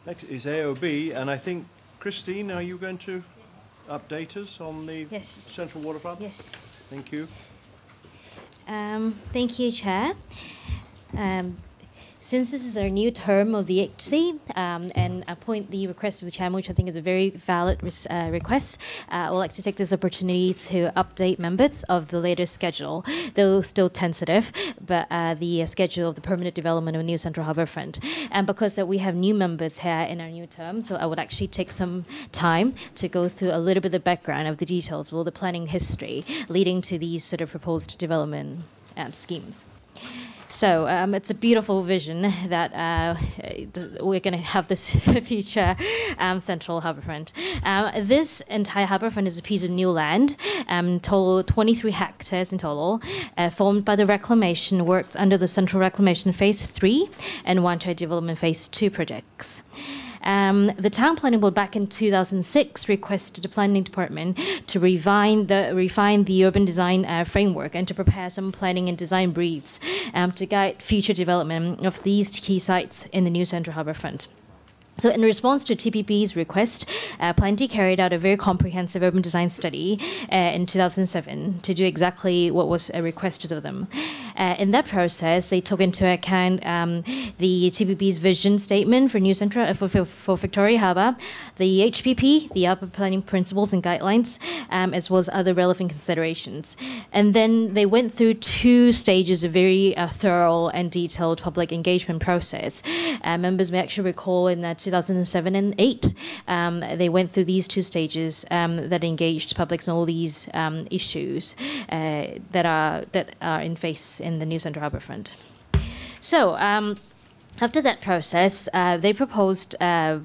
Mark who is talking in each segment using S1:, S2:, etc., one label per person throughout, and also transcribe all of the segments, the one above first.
S1: Next is AOB, and I think, Christine, are you going to update us on the
S2: Yes.
S1: Central Waterfront?
S2: Yes.
S1: Thank you.
S2: Thank you, Chair. Since this is our new term of the HC, and I point the request of the chairman, which I think is a very valid request, I would like to take this opportunity to update members of the latest schedule, though still tentative, but the schedule of the permanent development of New Central Harbourfront. And because we have new members here in our new term, so I would actually take some time to go through a little bit of the background of the details, well, the planning history leading to these sort of proposed development schemes. So it's a beautiful vision that we're going to have this future central harbourfront. This entire harbourfront is a piece of new land, total 23 hectares in total, formed by the reclamation works under the Central Reclamation Phase 3 and Wan Chai Development Phase 2 projects. The town planning board back in 2006 requested the planning department to refine the urban design framework and to prepare some planning and design briefs to guide future development of these key sites in the new Central Harbourfront. So in response to TPP's request, Plenty carried out a very comprehensive urban design study in 2007 to do exactly what was requested of them. In that process, they took into account the TPP's vision statement for New Central for Victoria Harbour, the HPP, the Urban Planning Principles and Guidelines, as well as other relevant considerations. And then they went through 2 stages of very thorough and detailed public engagement process. Members may actually recall in that 2007 and 8, they went through these 2 stages that engaged publics on all these issues that are in face in the New Central Harbourfront. So after that process, they proposed a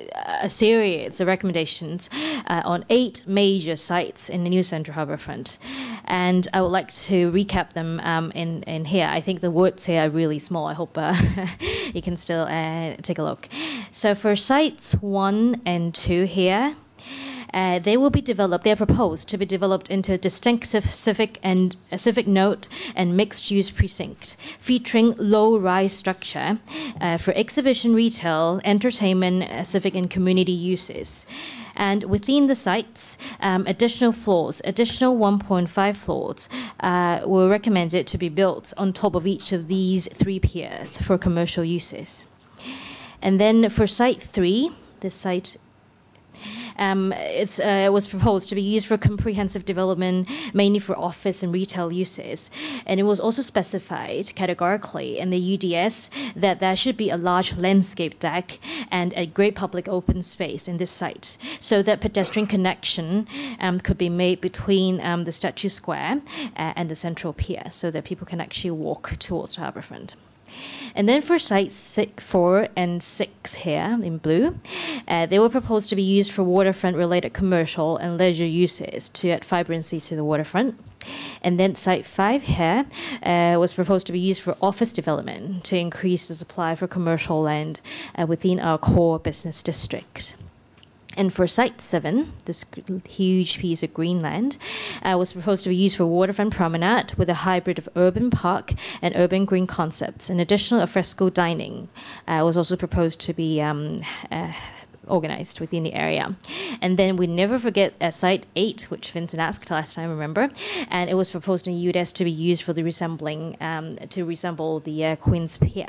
S2: series of recommendations on 8 major sites in the New Central Harbourfront. And I would like to recap them in here. I think the words here are really small. I hope you can still take a look. So for sites 1 and 2 here, they will be developed. They are proposed to be developed into a distinctive civic note and mixed-use precinct, featuring low-rise structure for exhibition, retail, entertainment, civic and community uses. And within the sites, additional 1.5 floors were recommended to be built on top of each of these 3 piers for commercial uses. And then for site 3, this site it was proposed to be used for comprehensive development, mainly for office and retail uses. And it was also specified categorically in the UDS that there should be a large landscape deck and a great public open space in this site, so that pedestrian connection could be made between the Statue Square and the Central Pier, so that people can actually walk towards the harbourfront. And then for sites 4 and 6 here in blue, they were proposed to be used for waterfront-related commercial and leisure uses to add vibrancy to the waterfront. And then site 5 here was proposed to be used for office development to increase the supply for commercial land within our core business district. And for site 7, this huge piece of green land was proposed to be used for waterfront promenade with a hybrid of urban park and urban green concepts. And additional alfresco dining was also proposed to be organized within the area. And then we never forget site 8, which Vincent asked last time, remember? And it was proposed in UDS to be used for the to resemble the Queen's Pier.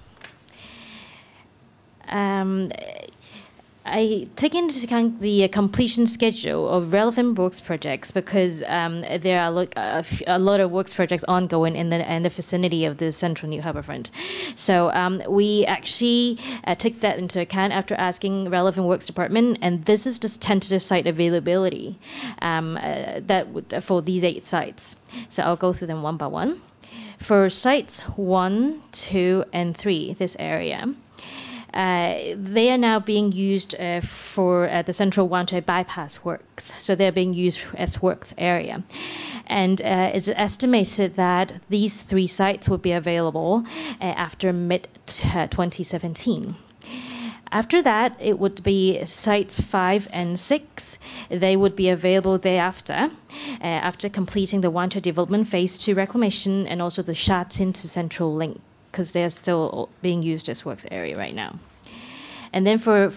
S2: I take into account the completion schedule of relevant works projects because there are a lot of works projects ongoing in the vicinity of the Central New Harbourfront. So we actually take that into account after asking relevant works department, and this is just tentative site availability for these 8 sites. So I'll go through them one by one. For sites 1, 2, and 3, this area, they are now being used for the Central Wan Chai bypass works. So they're being used as works area. And it's estimated that these 3 sites will be available after mid-2017. After that, it would be sites 5 and 6. They would be available thereafter, after completing the Wan Chai Development Phase 2 reclamation and also the Sha Tin to Central Link, because they're still being used as works area right now. And then for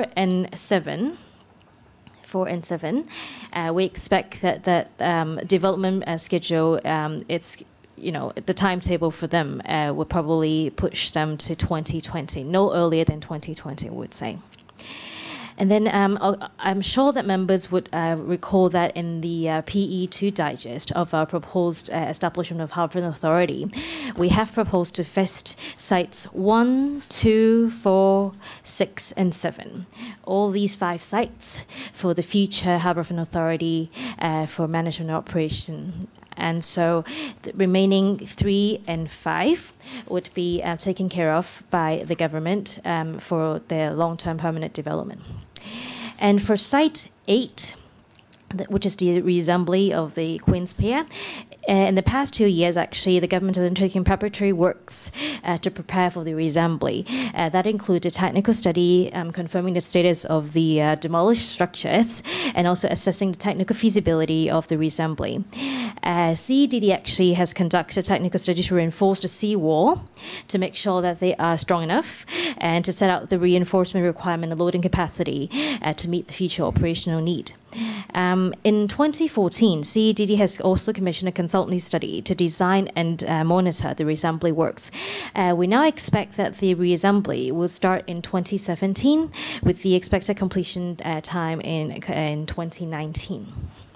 S2: 4 and 7, we expect that development schedule, it's the timetable for them will probably push them to 2020, no earlier than 2020, I would say. And then I'm sure that members would recall that in the PE2 digest of our proposed establishment of Harbourfront Authority, we have proposed to vest sites 1, 2, 4, 6, and 7. All these 5 sites for the future Harbourfront Authority for management and operation. And so the remaining 3 and 5 would be taken care of by the government for their long-term permanent development. And for Site 8, which is the reassembly of the Queen's Pier, in the past 2 years, actually, the government has undertaken preparatory works to prepare for the reassembly. That included technical study confirming the status of the demolished structures and also assessing the technical feasibility of the reassembly. CEDD actually has conducted technical studies to reinforce the seawall to make sure that they are strong enough and to set out the reinforcement requirement and loading capacity to meet the future operational need. In 2014, CEDD has also commissioned a consultancy study to design and monitor the reassembly works. We now expect that the reassembly will start in 2017 with the expected completion time in 2019.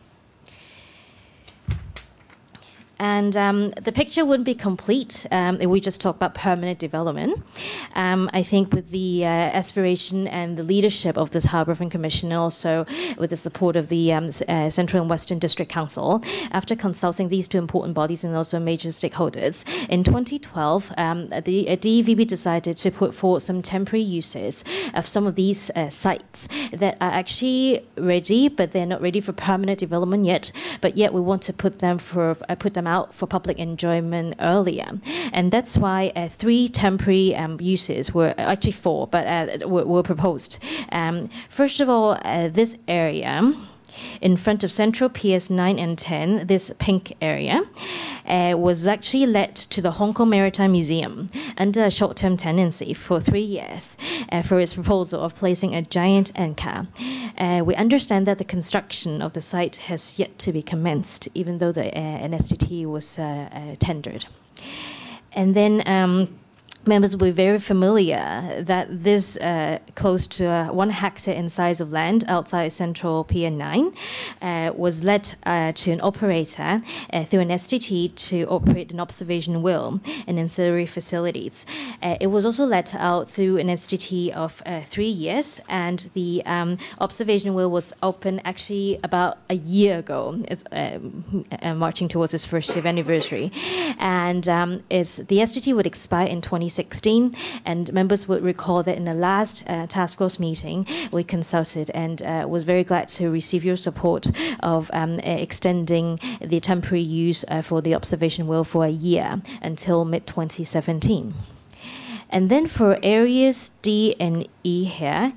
S2: And the picture wouldn't be complete if we just talk about permanent development. I think with the aspiration and the leadership of this Harbourfront Commission, also with the support of the Central and Western District Council, after consulting these 2 important bodies and also major stakeholders, in 2012, the DEVB decided to put forward some temporary uses of some of these sites that are actually ready, but they're not ready for permanent development yet. But yet we want to put them out for public enjoyment earlier. And that's why 3 temporary uses were actually 4, but were proposed. First of all, this area in front of Central Piers 9 and 10, this pink area, was actually let to the Hong Kong Maritime Museum under a short-term tenancy for 3 years for its proposal of placing a giant anchor. We understand that the construction of the site has yet to be commenced, even though an STT was tendered. And then members will be very familiar that this close to 1 hectare in size of land outside Central Pier 9 was let to an operator through an STT to operate an observation wheel and ancillary facilities. It was also let out through an STT of 3 years, and the observation wheel was open actually about a year ago. It's marching towards its 1st anniversary. And the STT would expire in 2016, and members would recall that in the last task force meeting, we consulted and was very glad to receive your support of extending the temporary use for the observation wheel for a year until mid-2017. And then for areas D and E here,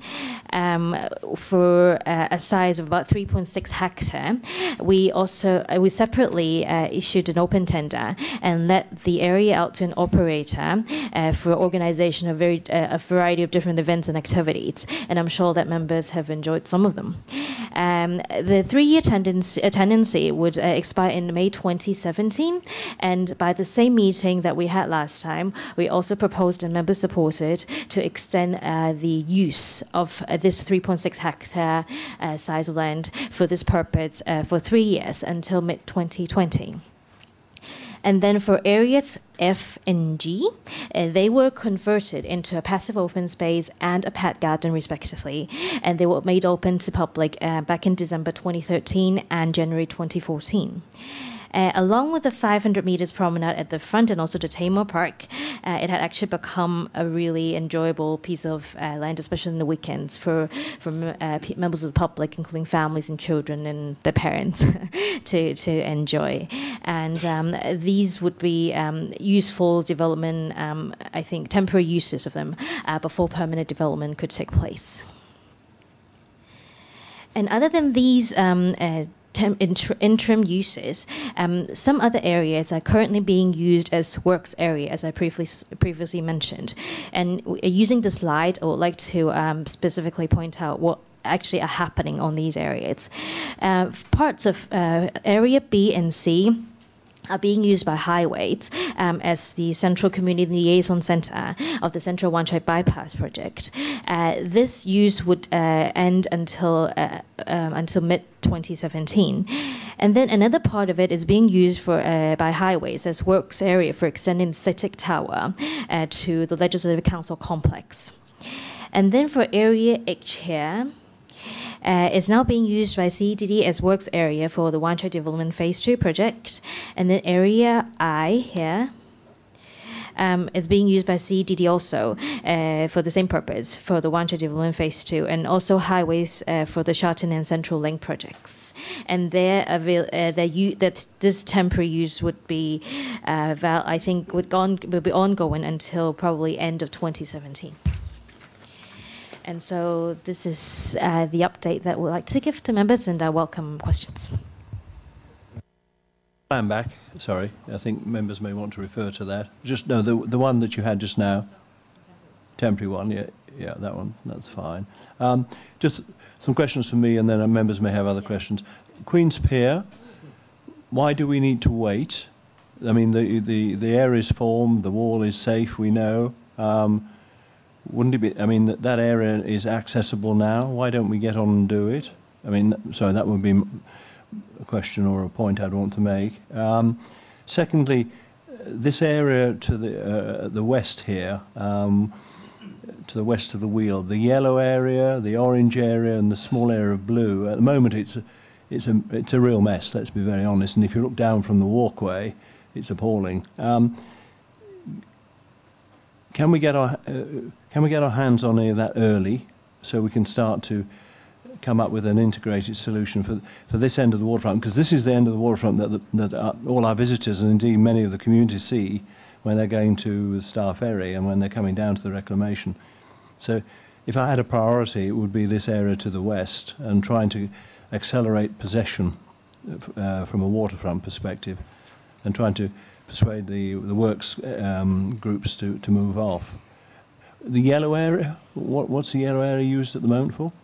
S2: for a size of about 3.6 hectare, we separately issued an open tender and let the area out to an operator for organization of a variety of different events and activities. And I'm sure that members have enjoyed some of them. The 3-year tenancy would expire in May 2017, and by the same meeting that we had last time, we also proposed and members supported to extend the use of this 3.6 hectare size of land for this purpose for 3 years until mid-2020. And then for areas F and G, they were converted into a passive open space and a pet garden, respectively. And they were made open to public back in December 2013 and January 2014. Along with the 500 meters promenade at the front and also the Tamar Park, it had actually become a really enjoyable piece of land, especially in the weekends for members of the public, including families and children and their parents, to enjoy. And these would be useful development, I think, temporary uses of them before permanent development could take place. And other than these interim uses. Some other areas are currently being used as works area, as I previously mentioned. And using the slide, I would like to specifically point out what actually are happening on these areas. Parts of area B and C are being used by highways as the Central Community Liaison Centre of the Central Wan Chai Bypass project. This use would end until mid-2017. And then another part of it is being used for by highways as works area for extending the CITIC Tower to the Legislative Council complex. And then for area H here, it's now being used by CEDD as works area for the Wan Chai Development Phase 2 project. And then area I here is being used by CEDD also for the same purpose, for the Wan Chai Development Phase 2, and also highways for the Sha Tin and Central Link projects. And that this temporary use would be, I think, will be ongoing until probably end of 2017. And so this is the update that we'd like to give to members, and I welcome questions.
S1: Plan back. Sorry, I think members may want to refer to that. Just no, the one that you had just now, temporary one. Yeah, that one. That's fine. Just some questions from me, and then members may have other questions. Queen's Pier. Why do we need to wait? I mean, the area is formed, the wall is safe. We know. Wouldn't it be? I mean, that area is accessible now. Why don't we get on and do it? I mean, sorry, that would be a question or a point I'd want to make. Secondly, this area to the west here, to the west of the wheel, the yellow area, the orange area, and the small area of blue. At the moment, it's a real mess. Let's be very honest. And if you look down from the walkway, it's appalling. Can we get our hands on any of that early, so we can start to come up with an integrated solution for this end of the waterfront? Because this is the end of the waterfront that all our visitors and indeed many of the communities see when they're going to Star Ferry and when they're coming down to the reclamation. So if I had a priority, it would be this area to the west and trying to accelerate possession from a waterfront perspective and trying to persuade the works groups to move off. The yellow area, what's the yellow area used at the moment for?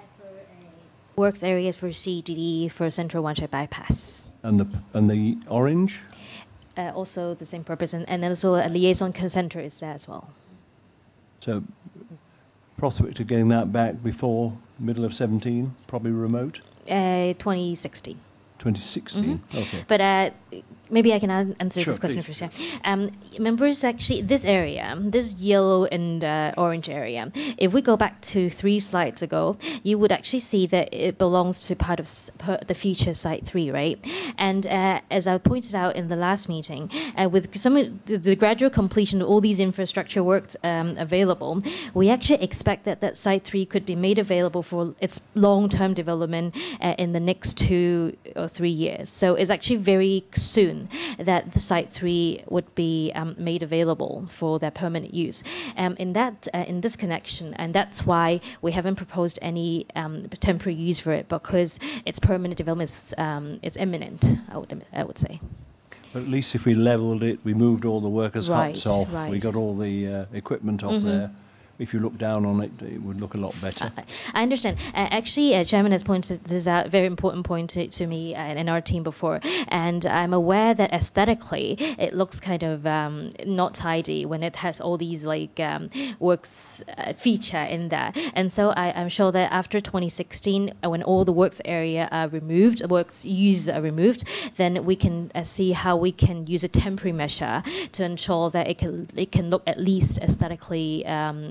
S2: Works areas for CEDD for Central Wan Chai Bypass.
S1: And the orange?
S2: Also the same purpose, and then also a liaison center is there as well.
S1: So prospect of getting that back before middle of 17, probably remote?
S2: 2016.
S1: 2016,
S2: Mm-hmm.
S1: Okay.
S2: But maybe I can answer
S1: Sure,
S2: this question
S1: please.
S2: first. Yeah. Members, actually, this area, this yellow and orange area, if we go back to 3 slides ago, you would actually see that it belongs to part of the future Site 3, right? And as I pointed out in the last meeting, with some of the gradual completion of all these infrastructure works available, we actually expect that Site 3 could be made available for its long-term development in the next 2 or 3 years. So it's actually very soon that the Site 3 would be made available for their permanent use. In this connection, and that's why we haven't proposed any temporary use for it, because its permanent development is imminent, I would say.
S1: But at least if we levelled it, we moved all the workers' huts off,
S2: right.
S1: we got all the equipment off there. If you look down on it, it would look a lot better.
S2: I understand. Actually, Chairman has pointed this out, very important point to me and our team before. And I'm aware that aesthetically, it looks kind of not tidy when it has all these works feature in there. And so I'm sure that after 2016, when all the works area are removed, works use are removed, then we can see how we can use a temporary measure to ensure that it can look at least aesthetically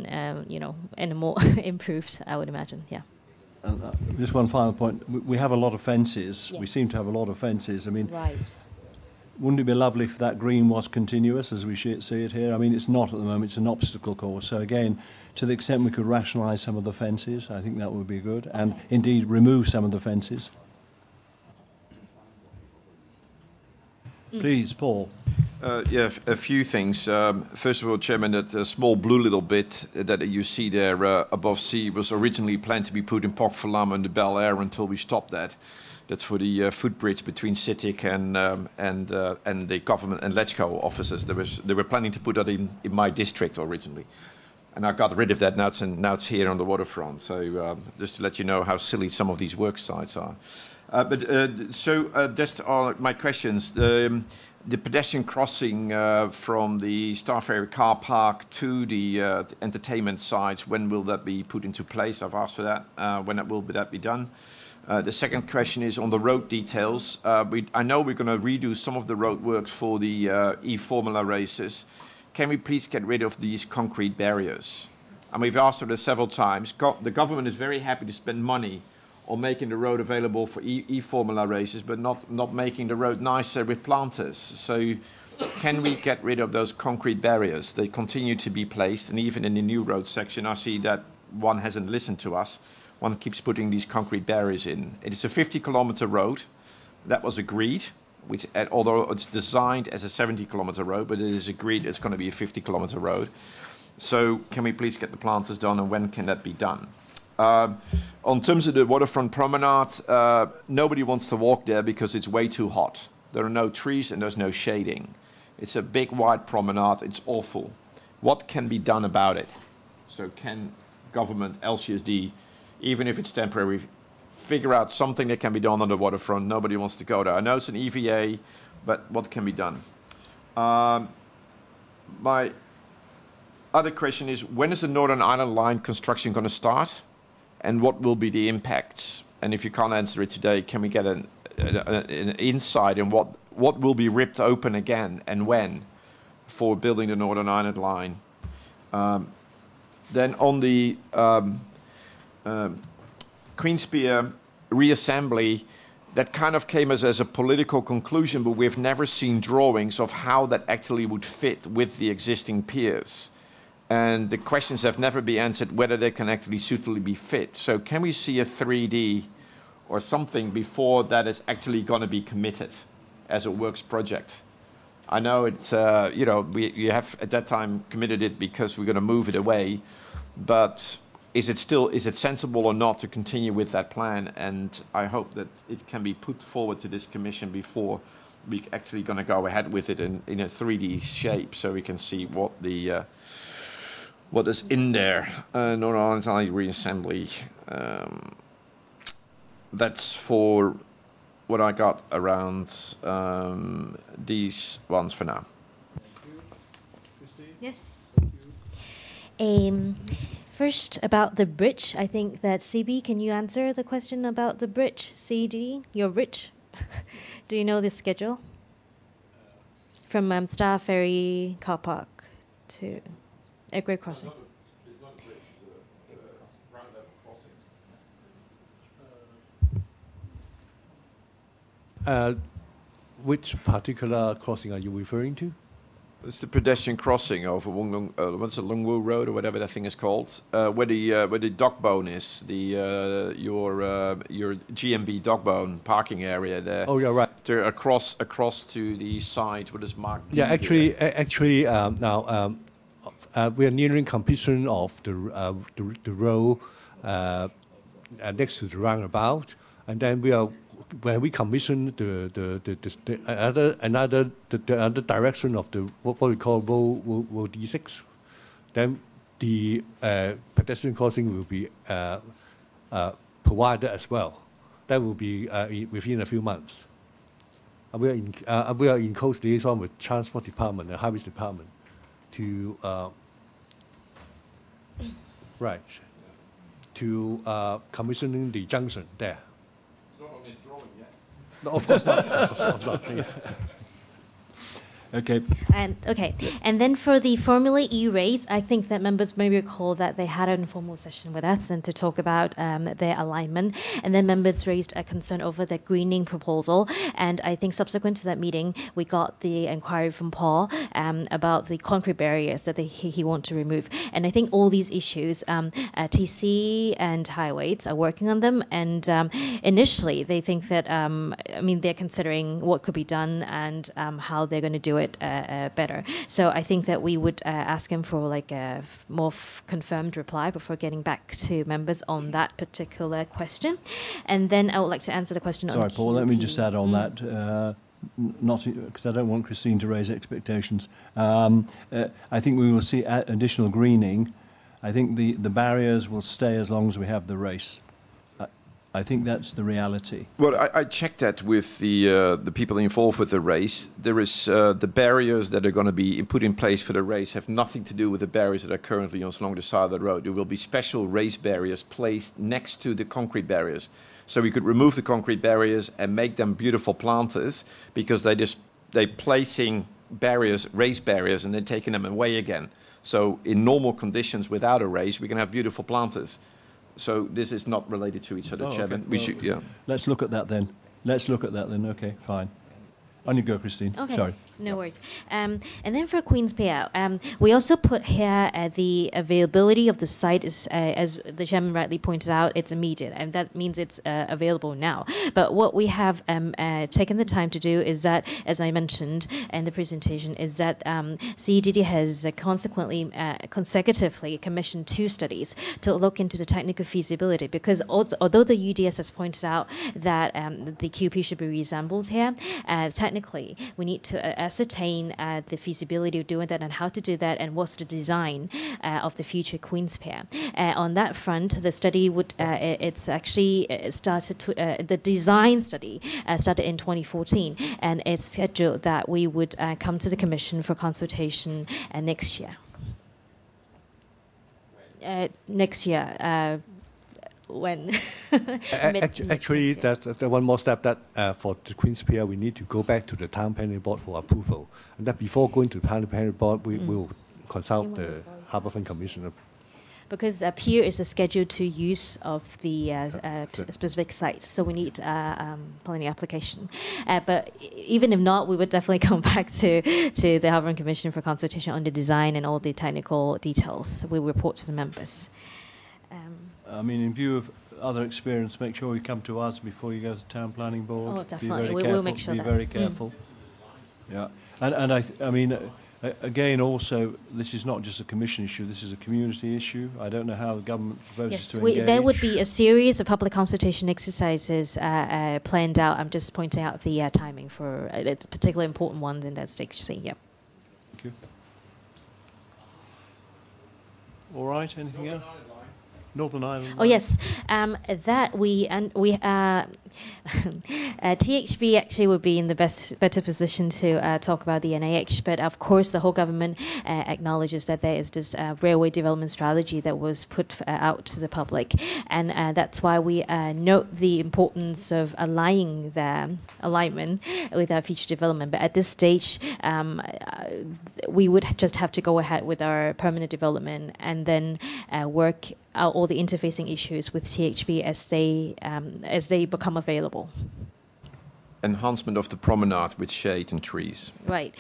S2: and more improved, I would imagine, yeah.
S1: Just one final point. We have a lot of fences.
S2: Yes.
S1: We seem to have a lot of fences. I mean,
S2: Right.
S1: wouldn't it be lovely if that green was continuous as we see it here? I mean, it's not at the moment. It's an obstacle course. So again, to the extent we could rationalise some of the fences, I think that would be good. And indeed, remove some of the fences. Please, Paul.
S3: Yeah, a few things. First of all, Chairman, that small blue little bit that you see there above C was originally planned to be put in Pok Falam and the Bel Air until we stopped that. That's for the footbridge between CITIC and the government and LegCo offices. They were planning to put that in my district originally, and I got rid of that. Now it's here on the waterfront. So just to let you know how silly some of these work sites are. That's all my questions. The pedestrian crossing from the Star Ferry car park to the entertainment sites, when will that be put into place? I've asked for that. When will that be done? The second question is on the road details. I know we're going to redo some of the road works for the e-Formula races. Can we please get rid of these concrete barriers? And we've asked for this several times. The government is very happy to spend money on making the road available for e-Formula races, but not making the road nicer with planters. So can we get rid of those concrete barriers? They continue to be placed, and even in the new road section, I see that one hasn't listened to us. One keeps putting these concrete barriers in. It is a 50-kilometer road. That was agreed, although it's designed as a 70-kilometer road, but it is agreed it's going to be a 50-kilometer road. So can we please get the planters done, and when can that be done? On terms of the waterfront promenade, nobody wants to walk there because it's way too hot. There are no trees and there's no shading. It's a big wide promenade. It's awful. What can be done about it? So can government, LCSD, even if it's temporary, figure out something that can be done on the waterfront? Nobody wants to go there. I know it's an EVA, but what can be done? My other question is, when is the Northern Ireland Line construction going to start? And what will be the impacts? And if you can't answer it today, can we get an insight in what will be ripped open again and when for building the Northern Ireland Line? Then on the Queenspear reassembly, that kind of came as a political conclusion, but we've never seen drawings of how that actually would fit with the existing piers. And the questions have never been answered whether they can actually suitably be fit. So can we see a 3D or something before that is actually going to be committed as a works project? I know it's, we have at that time committed it because we're going to move it away, but is it sensible or not to continue with that plan? And I hope that it can be put forward to this commission before we're actually going to go ahead with it in a 3D shape, so we can see what is in there. Northern Ireland Line reassembly. That's for what I got around these ones for now.
S2: Yes. First, about the bridge, I think that CB, can you answer the question about the bridge? CD, your bridge? Do you know the schedule? From Star Ferry car park to Egway Crossing.
S3: It's not a bridge, it's a ground level crossing.
S4: Which particular crossing are you referring to?
S3: It's the pedestrian crossing over what's it, Lungwu Road or whatever that thing is called, where the dog bone is, your GMB dog bone parking area there.
S4: Oh, yeah, right.
S3: To across to the side, what is marked?
S4: Yeah, actually, now we are nearing completion of the road next to the roundabout, and then when we commission the other direction of the what we call road D6, then the pedestrian crossing will be provided as well. That will be within a few months. We are in close liaison with Transport Department and Highways Department to commissioning the junction there.
S3: It's not on this drawing yet.
S4: No, of course not. Of course not. Yeah.
S1: Okay.
S2: And then for the Formula E race, I think that members may recall that they had an informal session with us and to talk about their alignment. And then members raised a concern over the greening proposal. And I think subsequent to that meeting, we got the inquiry from Paul about the concrete barriers that he wants to remove. And I think all these issues, TC and Highways are working on them. And initially, they think that, they're considering what could be done and how they're going to do it better. So I think that we would ask him for like a more confirmed reply before getting back to members on that particular question. And then I would like to answer the question
S1: Sorry,
S2: on
S1: Paul, let me
S2: QP.
S1: just add on that, not because I don't want Christine to raise expectations. I think we will see additional greening. I think the barriers will stay as long as we have the race. I think that's the reality.
S3: Well, I checked that with the people involved with the race. There is the barriers that are going to be put in place for the race have nothing to do with the barriers that are currently along the side of the road. There will be special race barriers placed next to the concrete barriers. So we could remove the concrete barriers and make them beautiful planters, because they're placing barriers, race barriers, and then taking them away again. So in normal conditions without a race, we can have beautiful planters. So this is not related to each other,
S1: Oh,
S3: Chairman.
S1: okay.
S3: We
S1: Well,
S3: should, yeah.
S1: Let's look at that then. Okay, fine. On you go, Christine.
S2: Okay,
S1: Sorry.
S2: no worries. And then for Queen's Payout, we also put here the availability of the site is, as the chairman rightly pointed out, it's immediate, and that means it's available now. But what we have taken the time to do is that, as I mentioned in the presentation, is that CEDD has consecutively commissioned 2 studies to look into the technical feasibility, because although the UDS has pointed out that the QP should be reassembled here, technically we need to ascertain the feasibility of doing that and how to do that, and what's the design of the future Queen's Pier. On that front, the study would it's actually started to the design study started in 2014, and it's scheduled that we would come to the Commission for consultation next year. Next year. When
S4: Actually, that's one more step that for the Queen's Pier, we need to go back to the Town Planning Board for approval. And that before going to the Town Planning Board, we will consult the Harbourfront Commissioner.
S2: Because pier is a scheduled to use of the specific site, so we need planning application. But even if not, we would definitely come back to the Harbourfront Commission for consultation on the design and all the technical details. We'll report to the members.
S1: I mean, in view of other experience, make sure you come to us before you go to the Town Planning Board.
S2: Oh, definitely.
S1: Be very
S2: We
S1: careful.
S2: will make sure
S1: Be
S2: that.
S1: very careful. Yeah, and I mean, again, also, this is not just a Commission issue. This is a community issue. I don't know how the government proposes
S2: Yes,
S1: to engage.
S2: there would be a series of public consultation exercises planned out. I'm just pointing out the timing for it's a particularly important one in that stage C. Yeah.
S1: Thank you. All right. Anything else? Northern Ireland.
S2: Oh yes, that THB actually would be in the better position to talk about the NIH. But of course, the whole government acknowledges that there is this railway development strategy that was put out to the public, and that's why we note the importance of alignment with our future development. But at this stage, we would just have to go ahead with our permanent development and then work out all the interfacing issues with THB as they become available.
S3: Enhancement of the promenade with shade and trees.
S2: Right.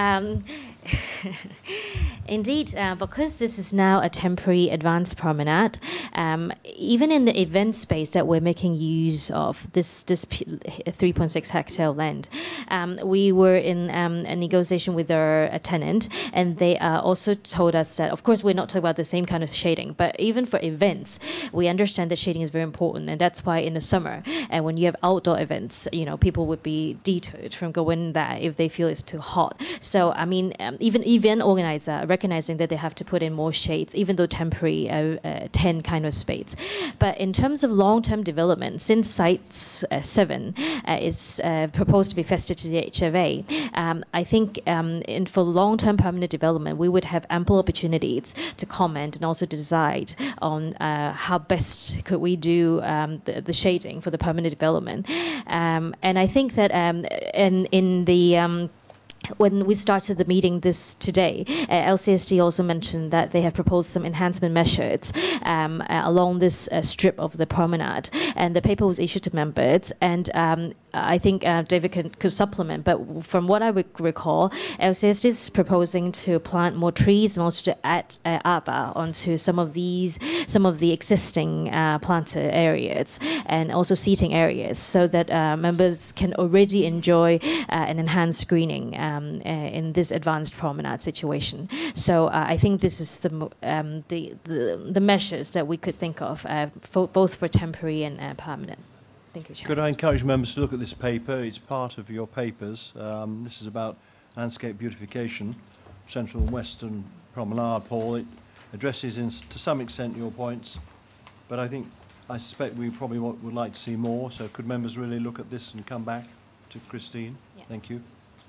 S2: Indeed, because this is now a temporary advanced promenade, even in the event space that we're making use of, this 3.6 hectare land, we were in a negotiation with our tenant, and they also told us that, of course, we're not talking about the same kind of shading, but even for events, we understand that shading is very important, and that's why in the summer, and when you have outdoor events, people would be deterred from going there if they feel it's too hot. So, I mean, even event organizer recognizing that they have to put in more shades, even though temporary 10 kind of space. But in terms of long-term development, since Site 7 is proposed to be vested to the HFA, I think for long-term permanent development, we would have ample opportunities to comment and also decide on how best could we do the shading for the permanent development. And I think that in the when we started the meeting today, LCSD also mentioned that they have proposed some enhancement measures along this strip of the promenade, and the paper was issued to members. And I think David could supplement, but from what I recall, LCSD is proposing to plant more trees and also to add arbor onto some of the existing planted areas and also seating areas, so that members can already enjoy an enhanced screening in this advanced promenade situation. So I think this is the measures that we could think of, both for temporary and permanent. Thank you, Chair.
S1: Could I encourage members to look at this paper? It's part of your papers. This is about landscape beautification, Central and Western Promenade, Paul. It addresses to some extent your points, but I suspect we probably would like to see more. So could members really look at this and come back to Christine?
S2: Yeah.
S1: Thank you.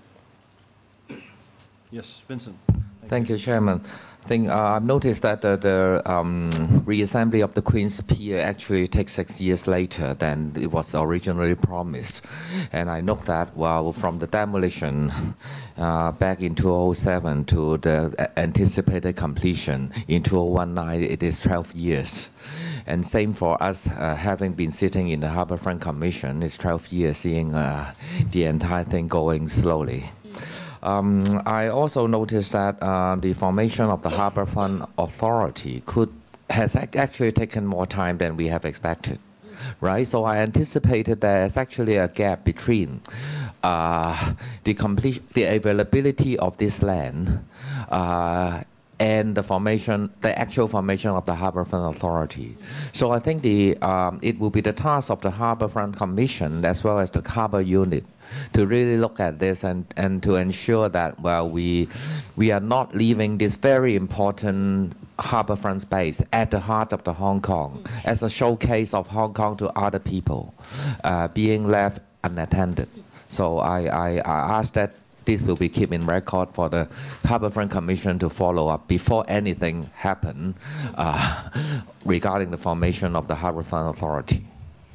S1: Yes, Vincent.
S5: Thank you, Chairman. I think I've noticed that the reassembly of the Queen's Pier actually takes 6 years later than it was originally promised. And I note that from the demolition back in 2007 to the anticipated completion in 2019, it is 12 years. And same for us, having been sitting in the Harbourfront Commission, it's 12 years seeing the entire thing going slowly. I also noticed that the formation of the Harbourfront Authority has actually taken more time than we have expected, right? So I anticipated there's actually a gap between the availability of this land and the actual formation of the Harbourfront Authority. So I think it will be the task of the Harbourfront Commission as well as the Harbour Unit to really look at this and to ensure that, we are not leaving this very important harbourfront space at the heart of the Hong Kong as a showcase of Hong Kong to other people being left unattended. So I ask that this will be kept in record for the Harbourfront Commission to follow up before anything happens regarding the formation of the Harbourfront Authority.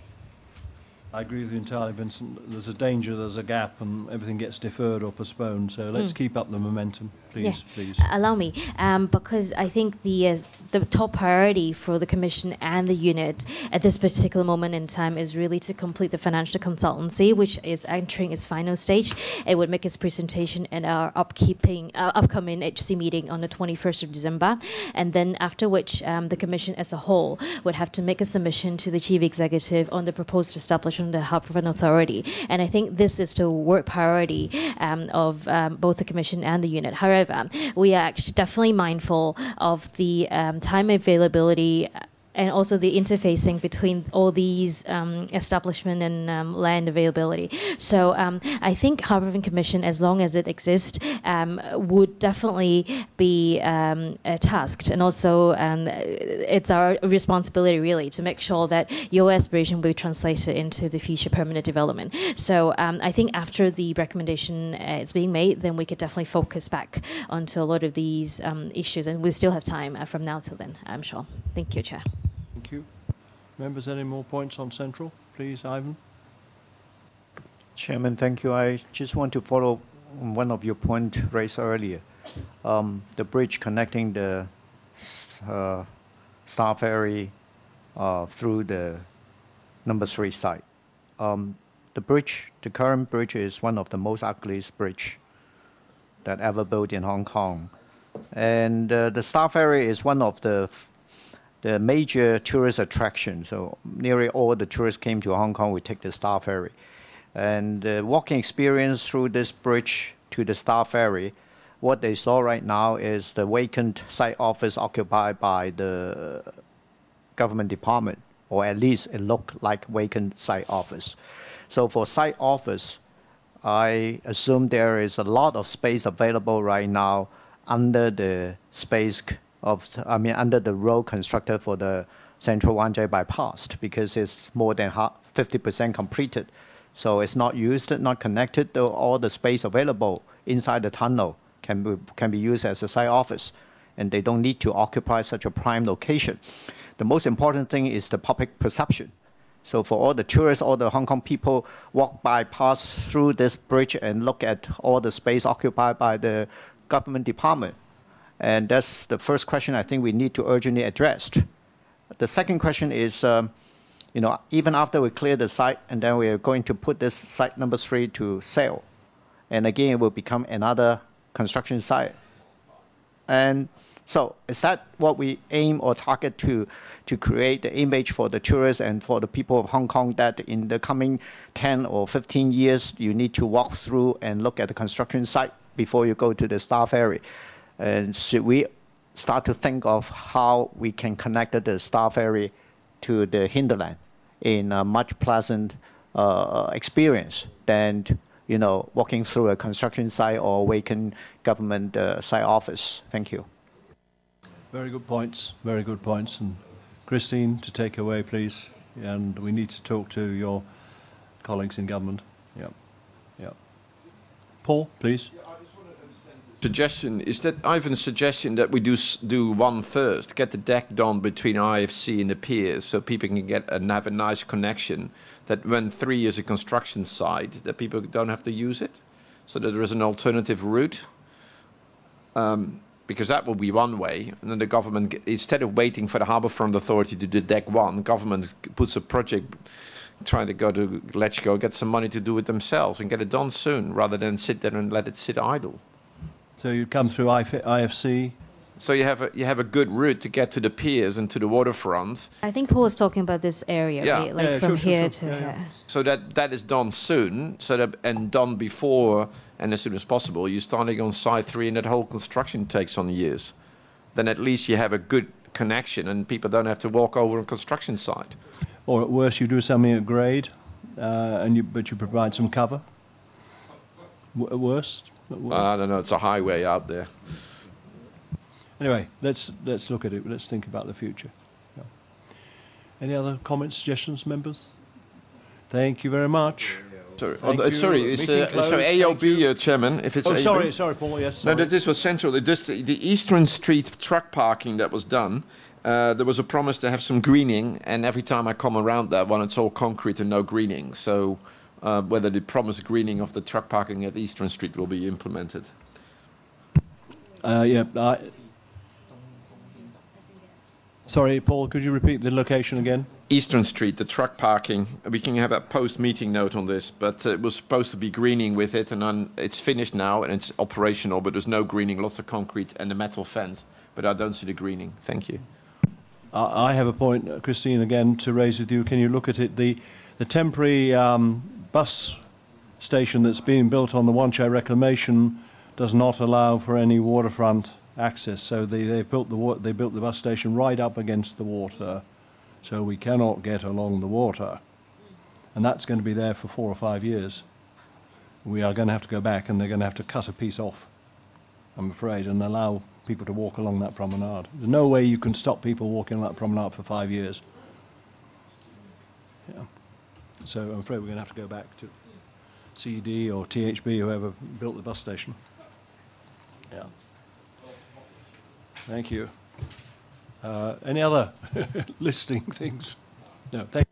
S1: I agree with you entirely, Vincent. There's a danger, there's a gap, and everything gets deferred or postponed. So let's keep up the momentum, please. Please.
S2: Allow me, because I think the top priority for the Commission and the unit at this particular moment in time is really to complete the financial consultancy, which is entering its final stage. It would make its presentation at our upcoming HC meeting on the 21st of December, and then after which the Commission as a whole would have to make a submission to the Chief Executive on the proposed establishment of the Harbourfront Authority. And I think this is the work priority of both the Commission and the unit. However, we are actually definitely mindful of the time availability and also the interfacing between all these establishment and land availability. So I think Harbourfront Commission, as long as it exists, would definitely be tasked, and also it's our responsibility really to make sure that your aspiration will be translated into the future permanent development. So I think after the recommendation is being made, then we could definitely focus back onto a lot of these issues, and we still have time from now till then, I'm sure. Thank you, Chair.
S1: Thank you. Members, any more points on Central? Please, Ivan.
S6: Chairman, thank you. I just want to follow one of your points raised earlier. The bridge connecting the Star Ferry through the number 3 site. The current bridge is one of the most ugliest bridge that ever built in Hong Kong. And the Star Ferry is one of the major tourist attraction. So nearly all the tourists came to Hong Kong, we take the Star Ferry. And the walking experience through this bridge to the Star Ferry, what they saw right now is the vacant site office occupied by the government department, or at least it looked like vacant site office. So for site office, I assume there is a lot of space available right now under the under the road constructed for the Central Wan Chai bypass, because it's more than 50% completed. So it's not used, not connected, though all the space available inside the tunnel can be used as a site office, and they don't need to occupy such a prime location. The most important thing is the public perception. So for all the tourists, all the Hong Kong people walk by, pass through this bridge and look at all the space occupied by the government department. And that's the first question I think we need to urgently address. The second question is, you know, even after we clear the site, and then we are going to put this site number 3 to sale. And again, it will become another construction site. And so is that what we aim or target to create the image for the tourists and for the people of Hong Kong, that in the coming 10 or 15 years, you need to walk through and look at the construction site before you go to the Star Ferry? And should we start to think of how we can connect the Star Ferry to the hinterland in a much pleasant experience than, you know, walking through a construction site or vacant government site office? Thank you.
S1: Very good points. Very good points. And Christine, to take away, please. And we need to talk to your colleagues in government. Yeah. Yeah. Paul, please.
S3: Suggestion is that Ivan's suggestion that we do one first, get the deck done between IFC and the piers, so people can get and have a nice connection. That when 3 is a construction site, that people don't have to use it, so that there is an alternative route. Because that will be one way, and then the government, instead of waiting for the Harbourfront Authority to do deck 1, government puts a project trying to go to LegCo, get some money to do it themselves and get it done soon, rather than sit there and let it sit idle.
S1: So you come through IFC.
S3: So you have a good route to get to the piers and to the waterfront.
S2: I think Paul was talking about this area,
S3: Yeah.
S2: right? Like
S1: Yeah,
S2: from
S1: sure,
S2: here
S1: sure.
S2: to
S1: Yeah,
S2: here.
S3: So that is done soon, so that and done before and as soon as possible. You're starting on site 3, and that whole construction takes on years. Then at least you have a good connection, and people don't have to walk over a construction site.
S1: Or at worst, you do something at grade, but you provide some cover. At worst.
S3: I don't know. It's a highway out there.
S1: Anyway, let's look at it. Let's think about the future. Yeah. Any other comments, suggestions, members? Thank you very much.
S3: Sorry,
S1: Thank you.
S3: sorry. It's
S1: Meeting closed.
S3: sorry,
S1: Thank
S3: AOB Chairman. If it's
S1: Oh,
S3: AOB.
S1: sorry, Paul. Yes.
S3: No,
S1: Sorry.
S3: this was central. The Eastern Street truck parking that was done. There was a promise to have some greening, and every time I come around that one, it's all concrete and no greening. So whether the promised greening of the truck parking at Eastern Street will be implemented.
S1: Sorry, Paul. Could you repeat the location again?
S3: Eastern Street, the truck parking. We can have a post-meeting note on this, but it was supposed to be greening with it, and it's finished now and it's operational, but there's no greening, lots of concrete and a metal fence, but I don't see the greening. Thank you.
S1: I have a point, Christine, again, to raise with you. Can you look at it? The temporary bus station that's being built on the Wan Chai Reclamation does not allow for any waterfront access. So they built the bus station right up against the water, so we cannot get along the water. And that's going to be there for 4 or 5 years. We are going to have to go back, and they're going to have to cut a piece off, I'm afraid, and allow people to walk along that promenade. There's no way you can stop people walking on that promenade for 5 years. Yeah. So I'm afraid we're going to have to go back to CD or THB, whoever built the bus station. Yeah. Thank you. Any other listing things? No. Thank